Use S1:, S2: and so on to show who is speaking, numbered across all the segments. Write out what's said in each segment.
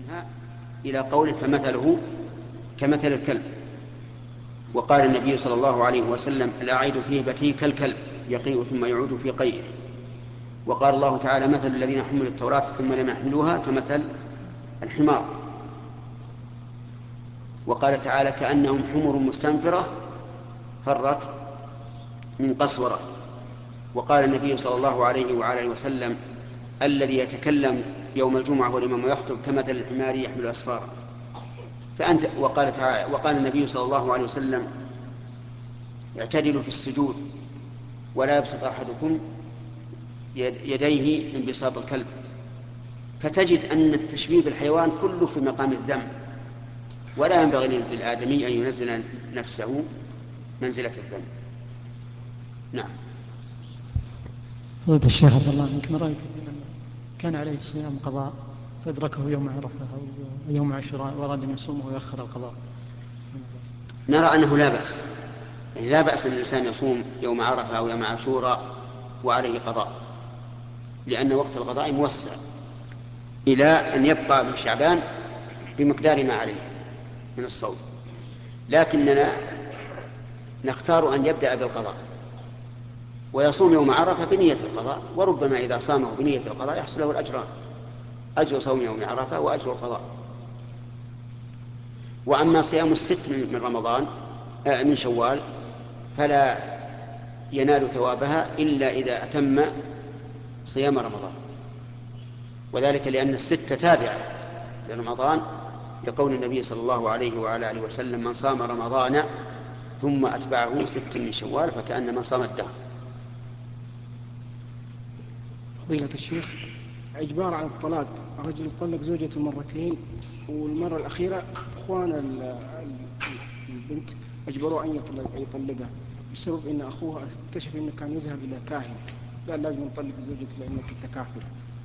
S1: منها إلى قوله فمثله كمثل الكلب. وقال النبي صلى الله عليه وسلم الأعيد في هبته كالكلب يقيء ثم يعود في قيئه. وقال الله تعالى مثل الذين حملوا التوراة ثم لم يحملوها كمثل الحمار. وقال تعالى كأنهم حمر مستنفرة فرت من قسورة. وقال النبي صلى الله عليه وعلى اله وسلم الذي يتكلم يوم الجمعة والإمام يخطب كمثل الحمار يحمل أسفارا. وقال النبي صلى الله عليه وسلم اعتدلوا في السجود ولا يبسط أحدكم يديه انبساط الكلب. فتجد أن التشبيه بالحيوان كله في مقام الذم، ولا ينبغي للآدمي أن ينزل نفسه منزلة الذم. نعم.
S2: فضيلة الشيخ عبد الله عنك، ما رأيك في من كان عليه صيام قضاء فأدركه يوم عرفة أو يوم عاشوراء وأراد أن يصومه ويؤخر القضاء؟
S1: نرى أنه لا بأس، يعني لا بأس أن الإنسان يصوم يوم عرفة أو يوم عاشوراء وعليه قضاء، لأن وقت القضاء موسع إلى أن يبقى من شعبان بمقدار ما عليه من الصوم. لكننا نختار أن يبدأ بالقضاء ويصوم يوم عرفة بنية القضاء، وربما إذا صامه بنية القضاء يحصل له الأجران، أجر صوم يوم عرفة وأجر القضاء. وأما صيام الست من رمضان من شوال فلا ينال ثوابها إلا إذا أتم صيام رمضان، وذلك لأن الست تابعة لرمضان، لقول النبي صلى الله عليه وعلى آله وسلم من صام رمضان ثم أتبعه ست من شوال فكأنما صام الدهر.
S3: فضيلة الشيخ، إجبار على الطلاق، رجل يطلق زوجته مرتين والمرة الأخيرة إخوان البنت أجبروه أن يطلقها بسبب أن أخوها اكتشف أنه كان يذهب إلى كاهن قال لازم نطلق زوجتك لأنك أنت كافر.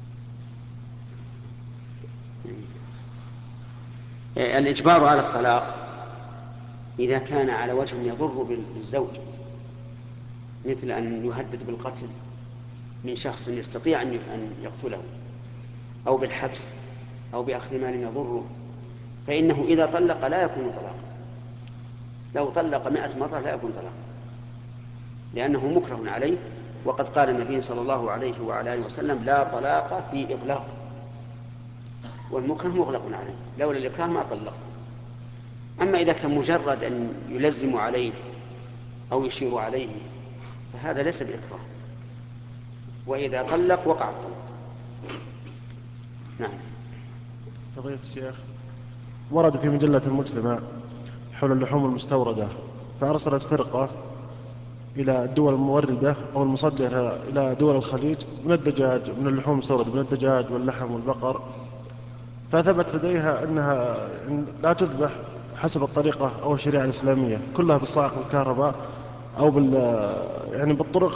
S1: الإجبار على الطلاق إذا كان على وجه يضر بالزوج، مثل أن يهدد بالقتل من شخص يستطيع أن يقتله، أو بالحبس، أو بأخذ مال يضره، فإنه إذا طلق لا يكون طلاقا. لو طلق 100 مرة لا يكون طلاقا، لأنه مكره عليه. وقد قال النبي صلى الله عليه وعلى آله وسلم لا طلاق في إطلاق، والمكره مغلق عليه، لولا الإكراه ما طلق. أما إذا كان مجرد أن يلزم عليه أو يشير عليه فهذا ليس بإكراه، وإذا طلق وقع الطلاق. نعم.
S4: فضيلة الشيخ، ورد في مجلة المجتمع حول اللحوم المستوردة، فأرسلت فرقة إلى الدول الموردة أو المصدرة إلى دول الخليج من الدجاج، من اللحوم المستوردة من الدجاج واللحم والبقر، فثبت لديها أنها لا تذبح حسب الطريقة أو الشريعة الإسلامية، كلها بالصاعق بالكهرباء أو يعني بالطرق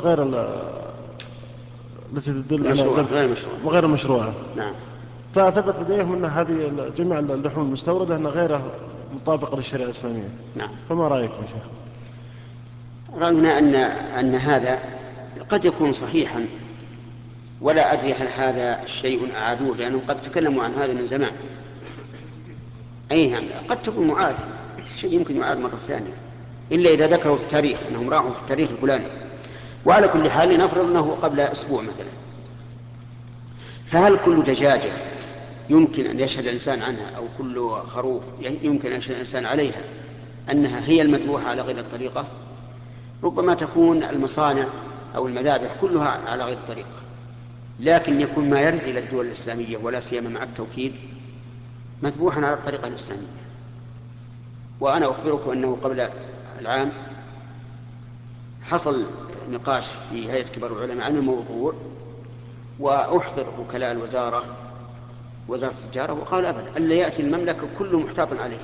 S4: التي تدل على
S1: مشروع
S4: ذبح
S1: غير مشروع.
S4: وغير مشروعة.
S1: نعم.
S4: فثبت لديهم أن هذه جميع اللحوم المستوردة أنها غير مطابقة للشريعة الإسلامية.
S1: نعم.
S4: فما رأيكم يا شيخ؟
S1: رأينا أن هذا قد يكون صحيحا، ولا أدري هل هذا شيء أعادوه، لأنهم قد تكلموا عن هذا من زمان. أي نعم، قد تكون معاد، شيء يمكن يعاد مرة ثانية، إلا إذا ذكروا التاريخ أنهم راحوا في التاريخ الفلاني. وعلى كل حال لنفرض أنه قبل أسبوع مثلا، فهل كل دجاجة يمكن أن يشهد الإنسان عنها، أو كل خروف يمكن أن يشهد الإنسان عليها أنها هي المذبوحة على غير الطريقة؟ ربما تكون المصانع أو المذابح كلها على غير الطريقة، لكن يكون ما يرد إلى الدول الإسلامية ولا سيما مع التوكيد مذبوحا على الطريقة الإسلامية. وأنا أخبركم أنه قبل العام حصل نقاش في هيئة كبار العلماء عن الموضوع، وأحضر وكلاء الوزارة وزارة التجارة، وقال أبدا ألا يأتي المملكة كله محتاط عليه،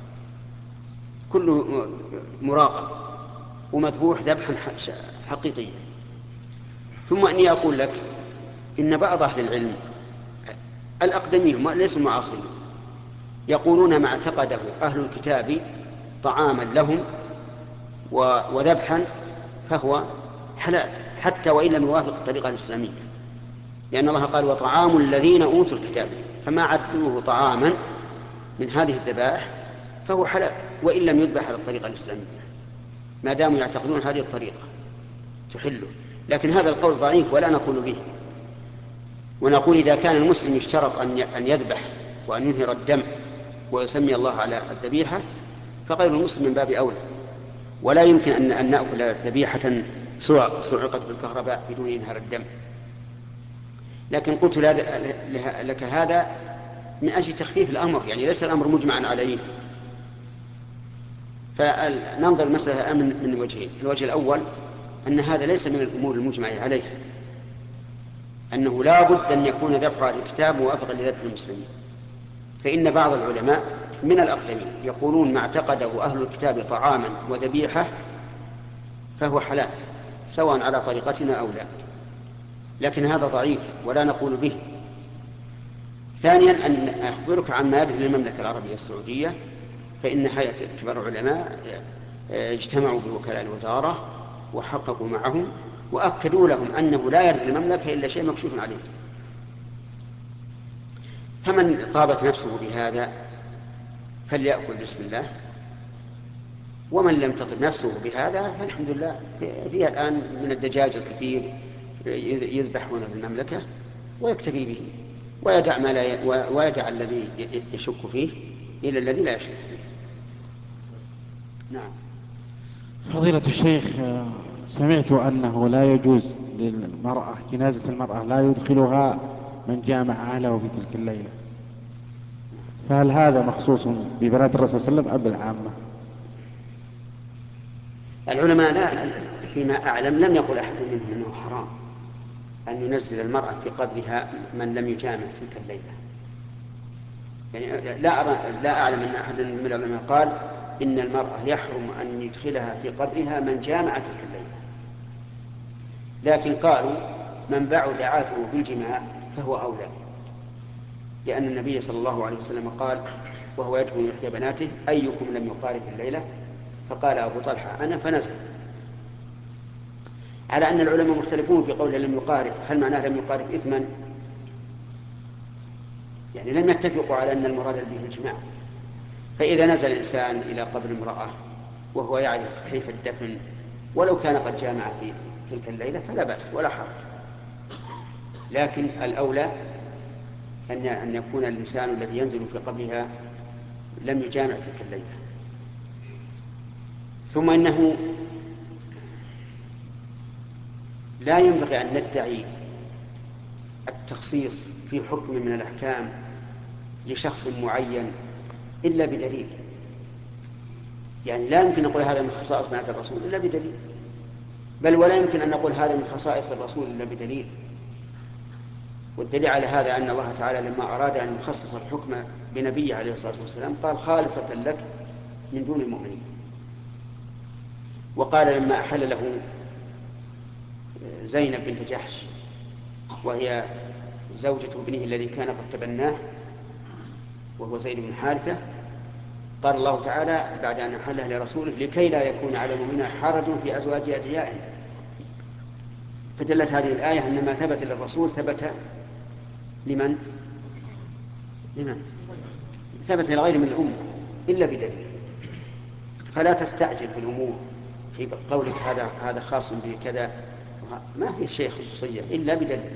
S1: كله مراقب ومذبوح ذبحا حقيقيا. ثم أني أقول لك إن بعض أهل العلم الأقدمين ليسوا معاصرين يقولون ما اعتقده أهل الكتاب طعاما لهم وذبحا فهو حلال، حتى وإن لم يوافق الطريقة الإسلامية، لأن الله قال وطعام الذين أوتوا الكتاب، فما عدوه طعاما من هذه الذبائح فهو حلال وإن لم يذبح على الطريقة الإسلامية، ما داموا يعتقدون هذه الطريقة تحله. لكن هذا القول ضعيف ولا نقول به، ونقول إذا كان المسلم يشترط أن يذبح وأن ينهر الدم ويسمي الله على الذبيحة فغير المسلم من باب أولى، ولا يمكن أن نأكل ذبيحة صعقت بالكهرباء بدون إنهار الدم. لكن قلت لك هذا من أجل تخفيف الأمر، يعني ليس الأمر مجمعا عليه. فننظر المسألة من وجهين: الوجه الأول أن هذا ليس من الأمور المجمع عليها، أنه لا بد أن يكون ذبح أهل الكتاب موافقا لذبح المسلمين، فإن بعض العلماء من الأقدمين يقولون ما اعتقده أهل الكتاب طعاما وذبيحة فهو حلال سواء على طريقتنا أو لا، لكن هذا ضعيف ولا نقول به. ثانيا أن أخبرك عما يبدو للمملكة العربية السعودية، فإن هيئة كبار العلماء اجتمعوا بوكلاء الوزارة وحققوا معهم وأكدوا لهم أنه لا يرد المملكة إلا شيء مكشوف عليه. فمن طابت نفسه بهذا فليأكل بسم الله، ومن لم تطب نفسه بهذا فالحمد لله فيها الآن من الدجاج الكثير يذبحون في المملكة ويكتفي به ويدع الذي يشك فيه إلى الذي لا يشك فيه. نعم.
S5: فضيلة الشيخ، سمعت أنه لا يجوز للمرأة جنازة المرأة لا يدخلها من جامع أهله في تلك الليلة، فهل هذا مخصوص ببنات الرسول صلى الله عليه وسلم أم بالعامة؟
S1: العلماء لا فيما أعلم لم يقل أحد منهم أنه حرام أن ينزل المرأة في قبرها من لم يجامع تلك الليلة. يعني لا أعلم أن أحد من العلماء قال إن المرأة يحرم أن يدخلها في قبرها من جامع تلك الليلة، لكن قالوا من بعد عاته بالجماع فهو أولى، لأن النبي صلى الله عليه وسلم قال وهو يدعو إحدى بناته أيكم لم يقارف الليلة؟ فقال أبو طلحة أنا، فنزل. على أن العلماء مختلفون في قوله لم يقارف، هل معناه لم يقارف إثما؟ يعني لم يتفقوا على أن المراد به الجماع. فإذا نزل الإنسان إلى قبر امرأة وهو يعرف كيف الدفن ولو كان قد جامع في تلك الليلة فلا بأس ولا حرج، لكن الأولى أن يكون الإنسان الذي ينزل في قبرها لم يجامع تلك الليلة. ثم إنه لا ينبغي أن ندعي التخصيص في حكم من الأحكام لشخص معين إلا بدليل، يعني لا يمكن أن نقول هذا من خصائص بنات الرسول إلا بدليل، بل ولا يمكن أن نقول هذا من خصائص الرسول إلا بدليل. والدليل على هذا أن الله تعالى لما أراد أن يخصص الحكم بنبيه عليه الصلاة والسلام قال خالصة لك من دون المؤمنين. وقال لما أحل له زينب بنت جحش وهي زوجة ابنه الذي كان قد تبناه وهو زيد بن حارثة، قال الله تعالى بعد أن أحلها لرسوله لكي لا يكون على المؤمنين حرج في أزواج أدعيائهم. فدلت هذه الآية أن ما ثبت للرسول ثبت لمن؟ ثبت لغير من الأمة إلا بدليل. فلا تستعجل في الأمور في قولك هذا خاص بكذا، ما في شيء خصوصية إلا بدليل.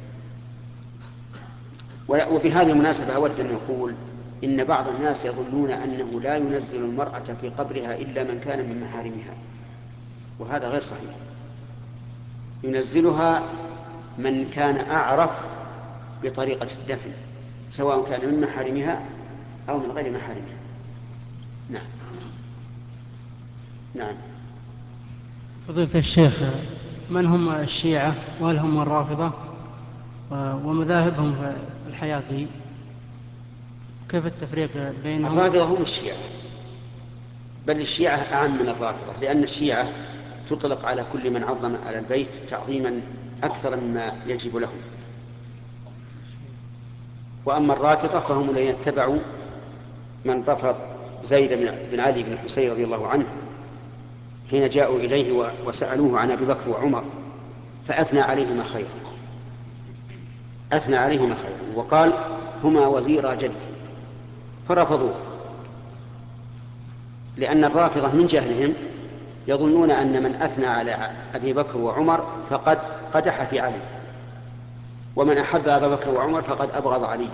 S1: وبهذه المناسبة أود أن أقول إن بعض الناس يظنون أنه لا ينزل المرأة في قبرها إلا من كان من محارمها، وهذا غير صحيح. ينزلها من كان أعرف بطريقة الدفن سواء كان من محارمها أو من غير محارمها. نعم. نعم.
S2: فضيلة الشيخ، من هم الشيعة وهل هم الرافضة ومذاهبهم في الحياة ذي؟ كيف التفريق بينهم؟
S1: الرافضة هم الشيعة، بل الشيعة أعم من الرافضة، لأن الشيعة تطلق على كل من عظم على البيت تعظيما أكثر مما يجب له. وأما الرافضة فهم الذين اتبعوا من رفض زيد بن علي بن حسين رضي الله عنه حين جاءوا إليه وسألوه عن أبي بكر وعمر فأثنى عليهما خيرا، أثنى عليهما خيرا وقال هما وزيرا جدي. فرفضوه، لأن الرافضة من جهلهم يظنون أن من أثنى على أبي بكر وعمر فقد قدح في علي، ومن أحب أبا بكر وعمر فقد أبغض علي،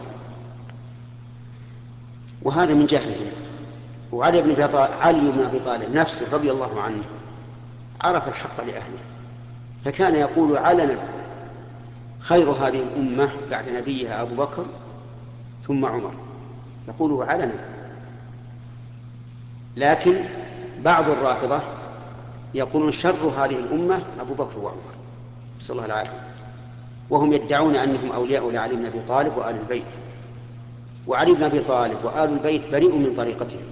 S1: وهذا من جهلهم. وعلي بن أبي طالب نفسه رضي الله عنه عرف الحق لأهله، فكان يقول علنا: خير هذه الأمة بعد نبيها أبو بكر ثم عمر، يقوله علنا. لكن بعض الرافضة يقولون شر هذه الأمة أبو بكر وعمر، نسأل الله العافية، وهم يدعون أنهم أولياء لعلي بن أبي طالب وآل البيت، وعلي بن أبي طالب وآل البيت بريء من طريقتهم،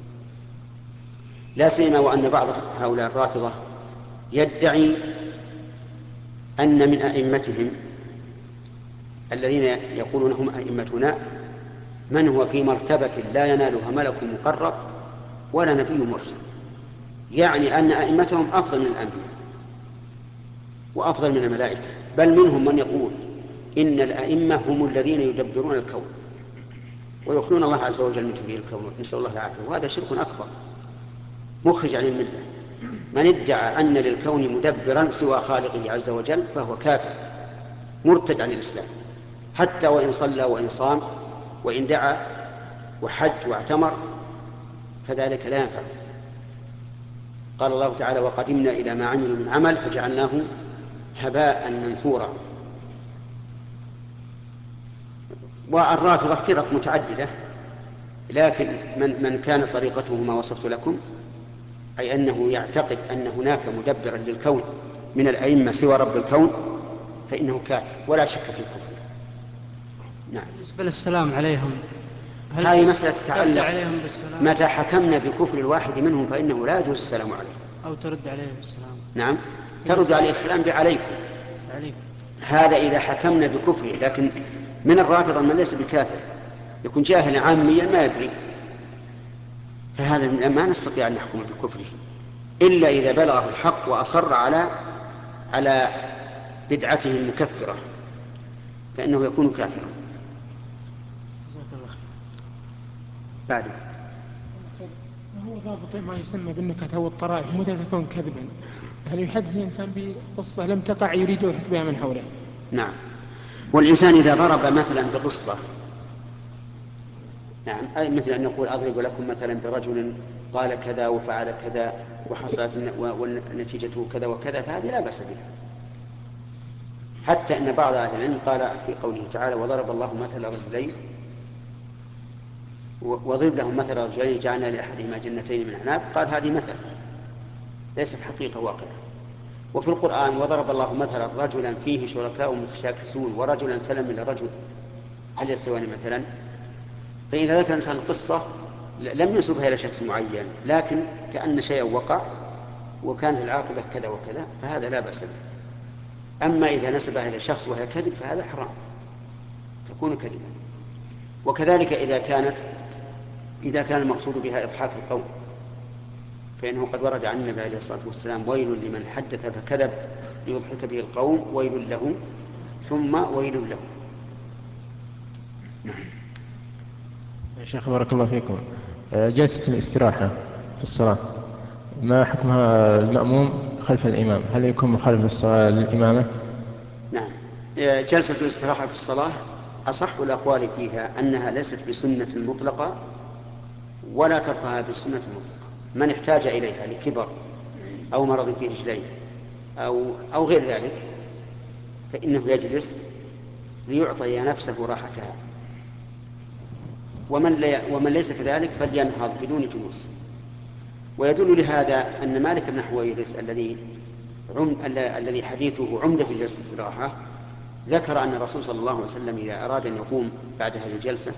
S1: لا سيما وأن بعض هؤلاء الرافضة يدعي أن من أئمتهم الذين يقولون هم أئمتنا من هو في مرتبة لا ينالها ملك مقرب ولا نبي مرسل، يعني أن أئمتهم أفضل من الأنبياء وأفضل من الملائكة، بل منهم من يقول إن الأئمة هم الذين يدبرون الكون ويخلون الله عز وجل من تدبير الكون، نسأل الله العافية، وهذا شرك أكبر مخرج عن الملة. من ادعى أن للكون مدبرا سوى خالقه عز وجل فهو كافر مرتد عن الإسلام، حتى وإن صلى وإن صام وإن دعا وحج واعتمر فذلك لا ينفع. قال الله تعالى: وقدمنا إلى ما عملوا من عمل فجعلناه هباء منثورا. والرافضة فرق متعددة، لكن من كان طريقته ما وصفت لكم، أي أنه يعتقد أن هناك مدبرا للكون من الأئمة سوى رب الكون، فإنه كافر ولا شك في الكفر. نعم.
S2: بالنسبة للسلام عليهم،
S1: هذه مسألة تتعلق
S2: عليهم بالسلام؟
S1: متى حكمنا بكفر الواحد منهم فإنه لا يجوز السلام عليه،
S2: أو ترد عليه السلام.
S1: نعم، ترد عليه السلام بعليكم، هذا إذا حكمنا بكفره. لكن من الرافضة من ليس بكافر، يكون جاهلا عاميا ما يدري، فهذا ما نستطيع أن نحكم بكفره إلا إذا بلغه الحق وأصر على بدعته المكفرة، فإنه يكون كافرا. بعد
S6: ما هو ضابط ما يسمى بالنكت أو الطرائف متى تكون كذبا؟ هل يحدث الإنسان بقصة لم تقع يريد الحكم بها من حوله؟
S1: نعم. والإنسان إذا ضرب مثلا بقصة، نعم، أي مثل أن يقول: أضرب لكم مثلا برجل قال كذا وفعل كذا وحصلت ونتيجته كذا وكذا، فهذه لا بأس بها. حتى أن بعض أهل العلم قال في قوله تعالى: وضرب الله مثل رجلين وضرب لهم مثل رجلين جعلنا لأحدهما جنتين من أعناب، قال هذه مثل ليست حقيقة واقعة. وفي القرآن: وضرب الله مثلا رجلا فيه شركاء متشاكسون ورجلا سلما لرجل هل يستويان مثلا؟ فإذا ذكر الإنسان القصة لم ينسبها إلى شخص معين، لكن كأن شيئا وقع وكانت العاقبة كذا وكذا، فهذا لا بأس به. أما إذا نسبها إلى شخص وهي كذب فهذا حرام، تكون كذبا. وكذلك إذا كان المقصود بها إضحاك القوم، فإنه قد ورد عن النبي عليه الصلاة والسلام: ويل لمن حدث فكذب ليضحك به القوم ويل له ثم ويل له.
S7: يا شيخ بارك الله فيكم، جلسة الاستراحة في الصلاة ما حكمها المأموم خلف الإمام؟ هل يكون مخالف للصلاة للإمامة؟
S1: نعم، جلسة الاستراحة في الصلاة أصح الأقوال فيها أنها ليست بسنة مطلقة ولا تركها بسنة مطلقة. من احتاج إليها لكبر أو مرض في رجليه أو غير ذلك فإنه يجلس ليعطي نفسه راحتها، ومن ليس كذلك فلينهض بدون جلوس. ويدل لهذا أن مالك بن حويرث الذي حديثه عمدة في جلسة الاستراحة ذكر أن الرسول صلى الله عليه وسلم إذا أراد أن يقوم بعد هذه الجلسة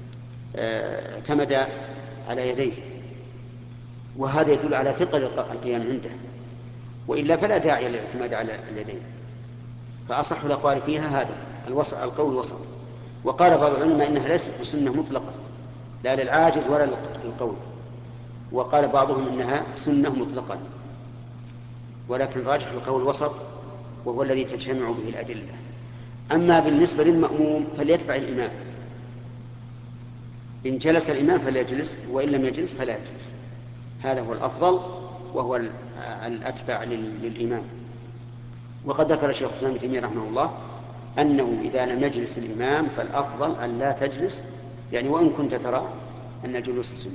S1: اعتمد على يديه، وهذا يدل على ثقل القيام عنده، وإلا فلا داعي للاعتماد على اليدين. فأصح الأقوال فيها هذا القول الوسط. وقال بعض العلماء إنها ليست بسنة مطلقة لا للعاجز ولا للقوي، وقال بعضهم إنها سنة مطلقة، ولكن راجح القول الوسط وهو الذي تجتمع به الأدلة. أما بالنسبة للمأموم فليتبع الإمام إن جلس الإمام فليجلس، وإن لم يجلس فلا يجلس. هذا هو الأفضل وهو الأتبع للإمام. وقد ذكر الشيخ الإسلام ابن تيمية رحمه الله أنه إذا لم يجلس الإمام فالأفضل أن لا تجلس، يعني وإن كنت ترى أن الجلوس السنة.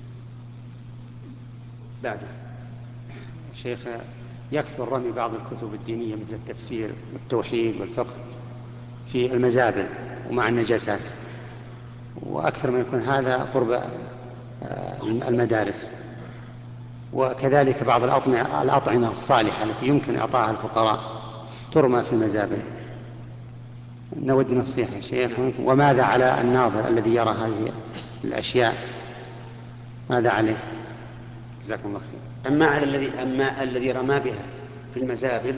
S1: بعده
S8: شيخ، يكثر رمي بعض الكتب الدينية مثل التفسير والتوحيد والفقه في المزابل ومع النجاسات، وأكثر ما يكون هذا قرب المدارس. وكذلك بعض الأطعمة الصالحة التي يمكن إعطاها الفقراء ترمى في المزابل. نود نصيحة يا شيخ، وماذا على الناظر الذي يرى هذه الأشياء، ماذا عليه؟ جزاكم الله خير.
S1: أما الذي رمى بها في المزابل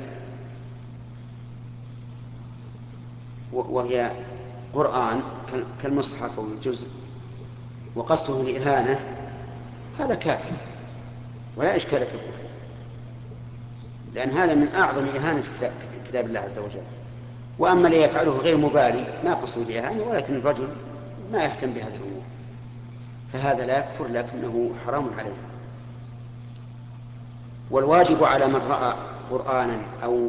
S1: وهي قرآن كالمصحف أو الجزء وقصده الإهانة، هذا كافر ولا إشكال في الكفر، لأن هذا من أعظم إهانة كتاب الله عز وجل. وأما اللي يفعله غير مبالي ما قصده الإهانة، ولكن الرجل ما يهتم بهذه الأمور، فهذا لا يكفر لكنه حرام عليه. والواجب على من رأى قرآنا أو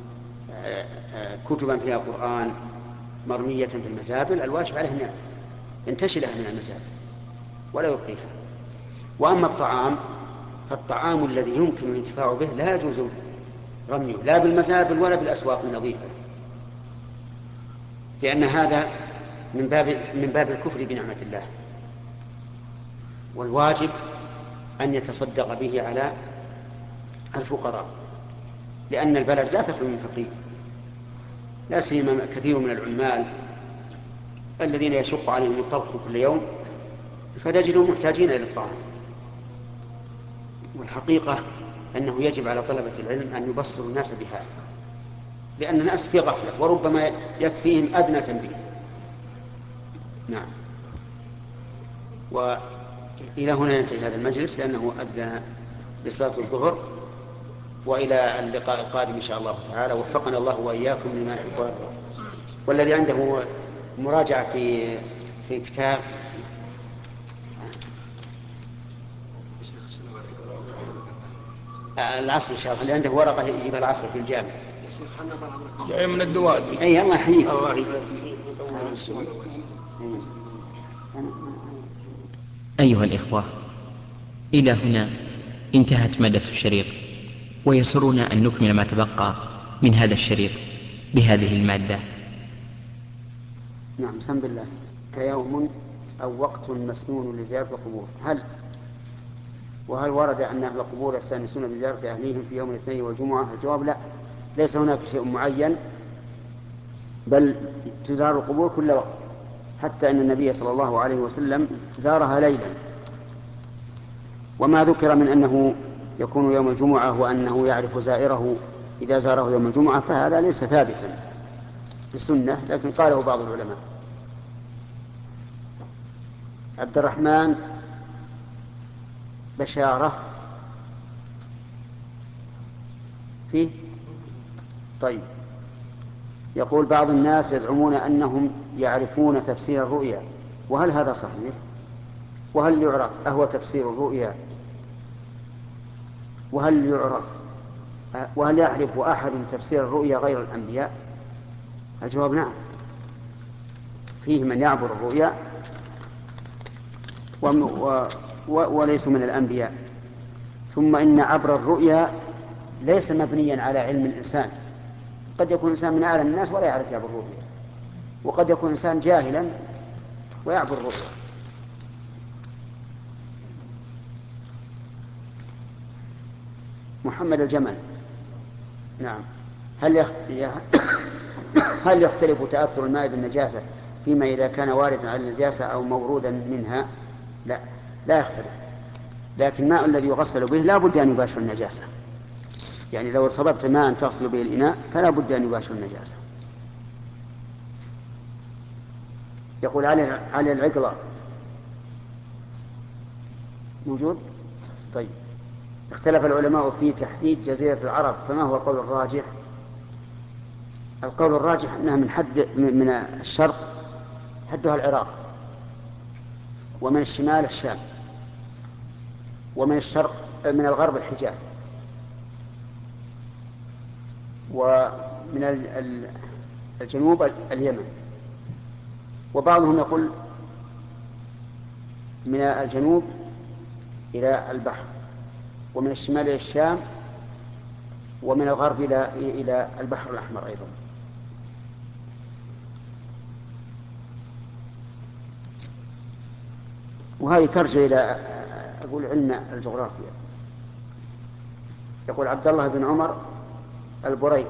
S1: كتبا فيها قرآن مرمية في المزابل، الواجب عليه أن ينتشلها من المزابل ولا يبقيها. وأما الطعام فالطعام الذي يمكن الانتفاع به لا يجوز رميه لا بالمزابل ولا بالأسواق النظيفة، لأن هذا من باب الكفر بنعمة الله. والواجب أن يتصدق به على الفقراء، لأن البلد لا تخلو من فقير، لا سيما كثير من العمال الذين يشق عليهم الطبخ كل يوم، فتجدهم محتاجين إلى الطعام. والحقيقة أنه يجب على طلبة العلم أن يبصروا الناس بهذا، لأن الناس في غفلة وربما يكفيهم أدنى تنبيه. نعم. وإلى هنا ينتهي هذا المجلس لأنه أذن لصلاة الظهر، وإلى اللقاء القادم إن شاء الله تعالى. وفقنا الله وإياكم لما يحب ويرضى. والذي عنده مراجعة في كتاب العصر إن شاء الله، اللي عنده ورقة يجيب العصر في الجامع
S9: جاي من الدوال.
S1: أي الله يحييك.
S9: الله يبارك.
S10: أيها الإخوة، إلى هنا انتهت مادة الشريط، ويسرنا أن نكمل ما تبقى من هذا الشريط بهذه المادة.
S1: نعم. بسم الله. كيوم أو وقت مسنون لزيارة القبور. وهل ورد أن أهل القبور يستأنسون بزيارة أهليهم في يوم الاثنين والجمعة؟ الجواب لا، ليس هناك شيء معين، بل تزار القبور كل وقت، حتى أن النبي صلى الله عليه وسلم زارها ليلا. وما ذكر من أنه يكون يوم الجمعة وأنه يعرف زائره إذا زاره يوم الجمعة فهذا ليس ثابتا في السنة، لكن قاله بعض العلماء. عبد الرحمن بشارة فيه. طيب. يقول بعض الناس يزعمون أنهم يعرفون تفسير الرؤيا، وهل هذا صحيح؟ وهل يعرف أهو تفسير الرؤيا؟ وهل يعرف أحد تفسير الرؤيا غير الأنبياء؟ الجواب نعم، فيه من يعبر الرؤيا وليسوا من الأنبياء. ثم إن عبر الرؤيا ليس مبنيا على علم الإنسان، قد يكون إنسان من أعلم الناس ولا يعرف يعبر الرؤيا، وقد يكون إنسان جاهلا ويعبر الرؤيا. محمد الجمل. نعم. هل يختلف تأثر الماء بالنجاسة فيما إذا كان واردا على النجاسة أو مورودا منها؟ لا يختلف، لكن الماء الذي يغسل به لا بد أن يباشر النجاسة. يعني لو صببت ماء تغسل به الإناء فلا بد أن يباشر النجاسة. يقول علي العقلة موجود؟ طيب. اختلف العلماء في تحديد جزيرة العرب، فما هو القول الراجح؟ القول الراجح أنها من الشرق حدها العراق، ومن الشمال الشام، ومن الشرق من الغرب الحجاز، ومن الجنوب اليمن. وبعضهم يقول من الجنوب إلى البحر، ومن الشمال إلى الشام، ومن الغرب إلى البحر الأحمر أيضا. وهذه ترجع إلى أقول علم الجغرافيا. يقول عبد الله بن عمر البريك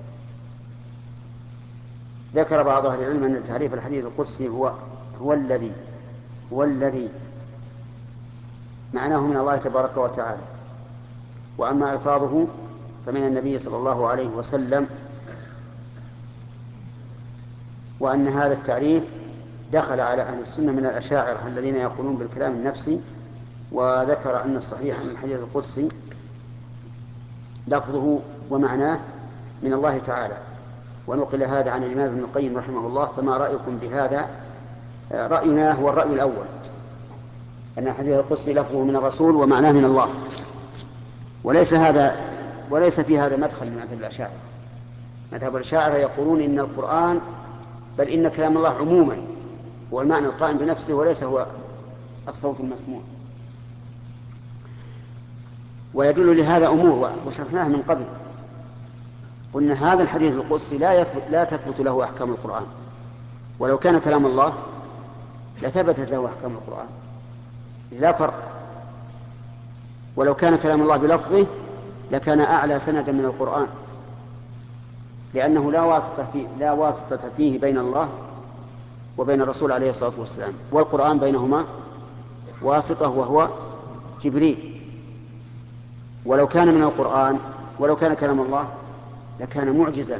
S1: ذكر بعض أهل العلم أن تعريف الحديث القدسي هو الذي معناه من الله تبارك وتعالى، وأما ألفاظه فمن النبي صلى الله عليه وسلم، وأن هذا التعريف دخل على أهل السنة من الأشاعرة الذين يقولون بالكلام النفسي. وذكر أن الصحيح أن الحديث القدسي لفظه ومعناه من الله تعالى، ونقل هذا عن الإمام ابن القيم رحمه الله. فما رأيكم بهذا؟ رأينا هو الرأي الأول، أن الحديث القدسي لفظه من الرسول ومعناه من الله، وليس في هذا مدخل لمذهب الأشاعرة. مذهب الأشاعرة يقولون إن القرآن بل إن كلام الله عموما والمعنى القائم بنفسه وليس هو الصوت المسموع. ويدل لهذا أمور وشرحناها من قبل. قلنا هذا الحديث القدسي لا تثبت له أحكام القرآن، ولو كان كلام الله لثبتت له أحكام القرآن، لا فرق. ولو كان كلام الله بلفظه لكان أعلى سندا من القرآن، لأنه لا واسطة فيه بين الله وبين الرسول عليه الصلاة والسلام، والقرآن بينهما واسطة وهو جبريل. ولو كان من القرآن ولو كان كلام الله لكان معجزا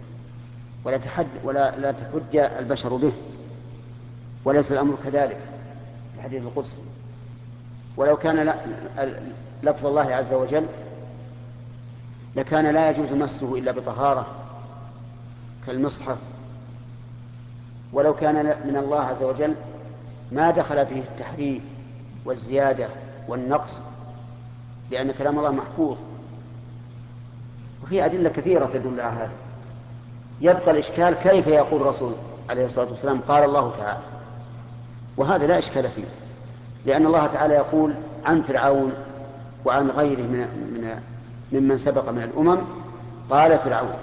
S1: ولا تحج البشر به، وليس الأمر كذلك في الحديث القدسي. ولو كان لفظ الله عز وجل لكان لا يجوز مسه إلا بطهارة كالمصحف. ولو كان من الله عز وجل ما دخل فيه التحريف والزيادة والنقص، لأن كلام الله محفوظ. وفي أدلة كثيرة تدل على هذا. يبقى الإشكال كيف يقول الرسول عليه الصلاة والسلام قال الله تعالى، وهذا لا إشكال فيه، لأن الله تعالى يقول عن فرعون وعن غيره ممن سبق من الأمم قال فرعون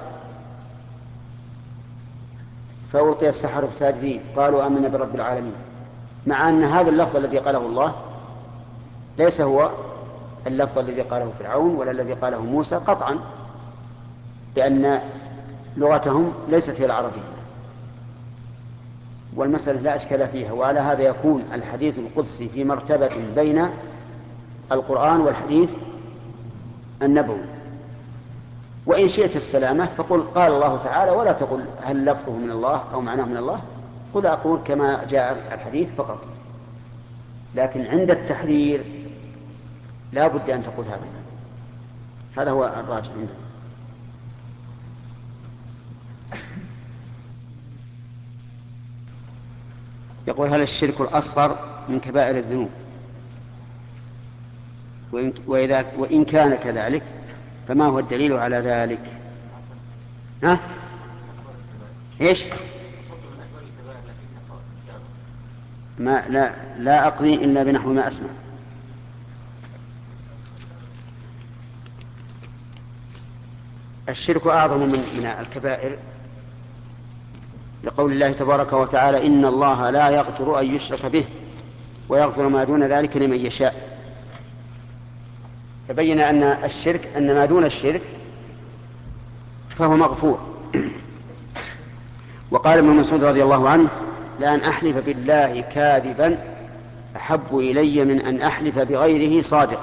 S1: فألقي السحرة ساجدين قالوا آمنا برب العالمين، مع أن هذا اللفظ الذي قاله الله ليس هو اللفظ الذي قاله فرعون ولا الذي قاله موسى قطعا، لأن لغتهم ليست هي العربية. والمسألة لا أشكال فيها. وعلى هذا يكون الحديث القدسي في مرتبة بين القرآن والحديث النبوي. وإن شئت السلامة فقل قال الله تعالى، ولا تقل هل لفظه من الله أو معناه من الله، قل أقول كما جاء الحديث فقط. لكن عند التحرير لا بد أن تقول هذا هو الراجح عندنا. يقول هل الشرك الأصغر من كبائر الذنوب؟ وإن كان كذلك فما هو الدليل على ذلك؟ إيش؟ لا أقضي إلا بنحو ما أسمع. الشرك أعظم من الكبائر، لقول الله تبارك وتعالى إن الله لا يغفر أن يشرك به ويغفر ما دون ذلك لمن يشاء. فبين أن ما دون الشرك فهو مغفور. وقال ابن مسعود رضي الله عنه لأن أحلف بالله كاذبا أحب إلي من أن أحلف بغيره صادقا.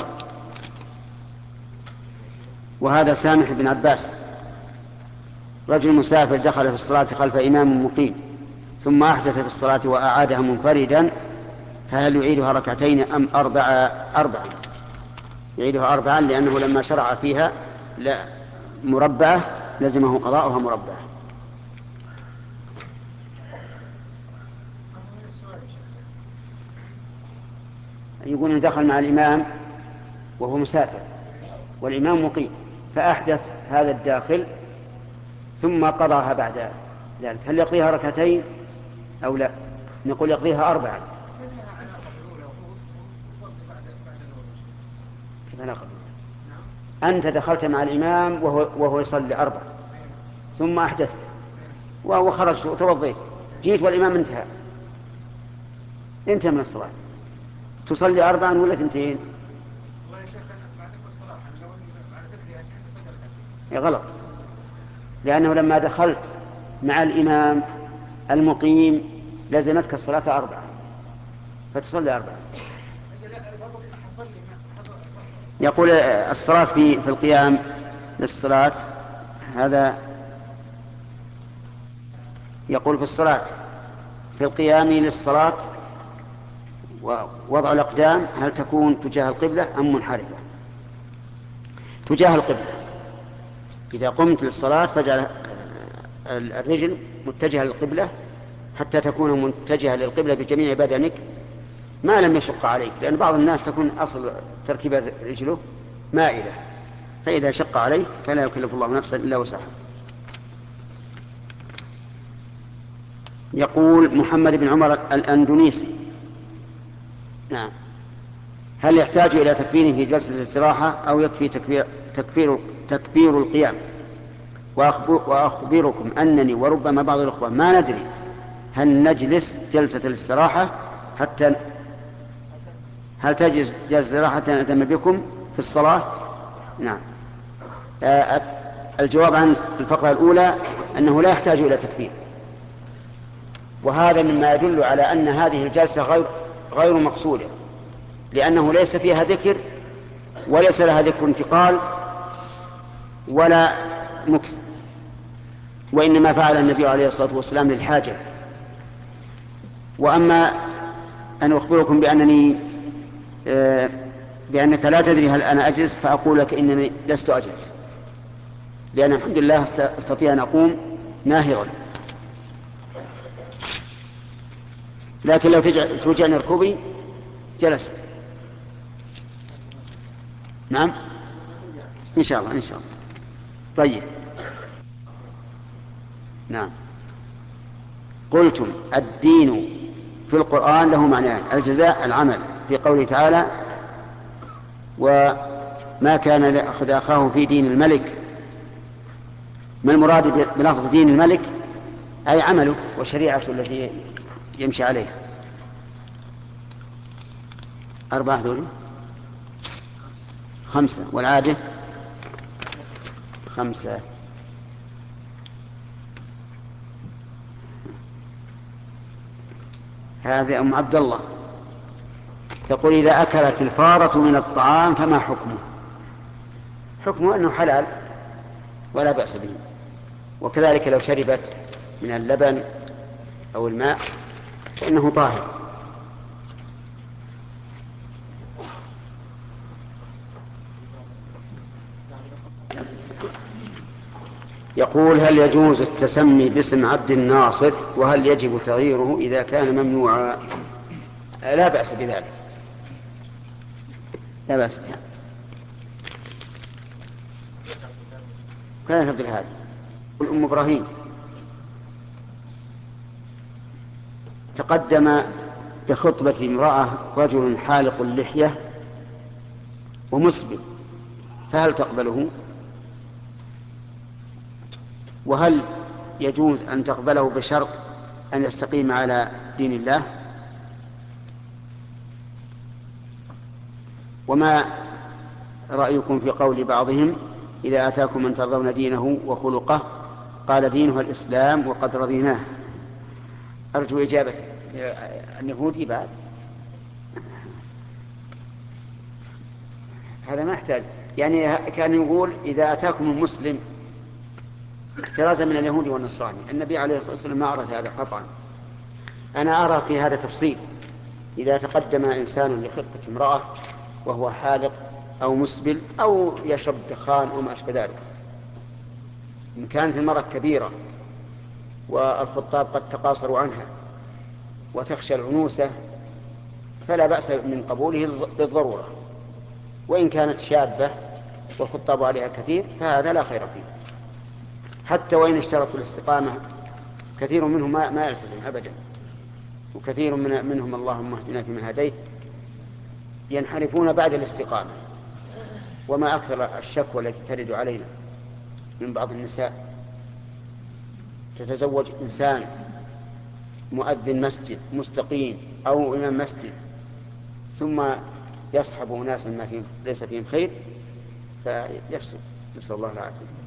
S1: وهذا سامح بن عباس، رجل مسافر دخل في الصلاة خلف إمام مقيم ثم أحدث في الصلاة وأعادها منفردا، فهل يعيدها ركعتين أم أربعا؟ يعيدها أربعا، لأنه لما شرع فيها مربعة لزمه قضاؤها مربعة. يقول إنه دخل مع الإمام وهو مسافر والإمام مقيم، فأحدث هذا الداخل ثم قضاها بعد ذلك، هل يقضيها ركعتين أو لا؟ نقول يقضيها 4. أنت دخلت مع الإمام وهو يصلي 4 ثم أحدثت وهو خرجت وتوضيت، جيت والإمام انتهى من الصلاة، تصلي 4 ولا 2؟ يا غلط، لأنه لما دخلت مع الإمام المقيم لزمتك الصلاة 4 فتصلي 4. يقول الصلاة في القيام للصلاة، هذا يقول في الصلاة في القيام للصلاة ووضع الأقدام هل تكون تجاه القبلة أم منحرفة؟ تجاه القبلة. إذا قمت للصلاة فاجعل الرجل متجهة للقبلة حتى تكون متجهة للقبلة بجميع بدنك ما لم يشق عليك، لأن بعض الناس تكون أصل تركيبة رجله مائلة، فإذا شق عليه فلا يكلف الله نفسا إلا وسعها. يقول محمد بن عمر الأندونيسي: نعم، هل يحتاج إلى تكبير في جلسة الاستراحة أو يكفي تكبير القيام؟ وأخبركم أنني وربما بعض الأخوة ما ندري هل نجلس جلسة الاستراحة هل تجلس جلسة الاستراحة حتى نأتم بكم في الصلاة؟ نعم. الجواب عن الفقرة الأولى أنه لا يحتاج إلى تكبير، وهذا مما يدل على أن هذه الجلسة غير مقصودة، لأنه ليس فيها ذكر وليس لها ذكر انتقال ولا مكث، وإنما فعل النبي عليه الصلاة والسلام للحاجة. وأما أن أخبركم بأنك لا تدري هل أنا أجلس، فأقول لك إنني لست أجلس، لأن الحمد لله أستطيع أن أقوم ناهضا، لكن لو توجعني ركوبي جلست. نعم إن شاء الله إن شاء الله. طيب نعم. قلتم الدين في القرآن له معنيان: الجزاء العمل في قوله تعالى: وما كان ليأخذ أخاه في دين الملك. ما المراد بلفظ دين الملك؟ أي عمله وشريعته التي يمشي عليها. 4 دول 5 والعادة 5. هذه أم عبد الله تقول: إذا أكلت الفارة من الطعام فما حكمه؟ حكمه أنه حلال ولا بأس به، وكذلك لو شربت من اللبن أو الماء فإنه طاهر. يقول: هل يجوز التسمي باسم عبد الناصر؟ وهل يجب تغييره إذا كان ممنوعا؟ لا بأس بذلك، لا بأس بها. كان عبد الهادي. أم إبراهيم تقدم بخطبة امرأة رجل حالق اللحية ومسبل، فهل تقبله؟ وهل يجوز أن تقبله بشرط أن يستقيم على دين الله؟ وما رأيكم في قول بعضهم: إذا أتاكم من ترضون دينه وخلقه قال دينه الإسلام وقد رضيناه؟ أرجو إجابة اليهودي بعد هذا ما يحتاج، يعني كان يقول إذا أتاكم المسلم احترازا من اليهود والنصارى. النبي عليه الصلاة والسلام ما أرى هذا قطعا. أنا أرى في هذا تفصيل: إذا تقدم إنسان لخطبة امرأة وهو حالق أو مسبل أو يشرب دخان أو ما أشبه ذلك، إن كانت المرأة كبيرة والخطاب قد تقاصروا عنها وتخشى العنوسة فلا بأس من قبوله للضرورة، وإن كانت شابة والخطاب عليها كثير فهذا لا خير فيه. حتى وإن اشترطوا الاستقامة كثير منهم ما يلتزم أبدا، وكثير منهم اللهم اهدنا فيمن هديت ينحرفون بعد الاستقامة. وما أكثر الشكوى التي ترد علينا من بعض النساء، تتزوج إنسان مؤذن مسجد مستقيم أو إمام مسجد ثم يصحب ناس ما فيهم ليس فيهم خير فيفسد، نسأل الله العافية.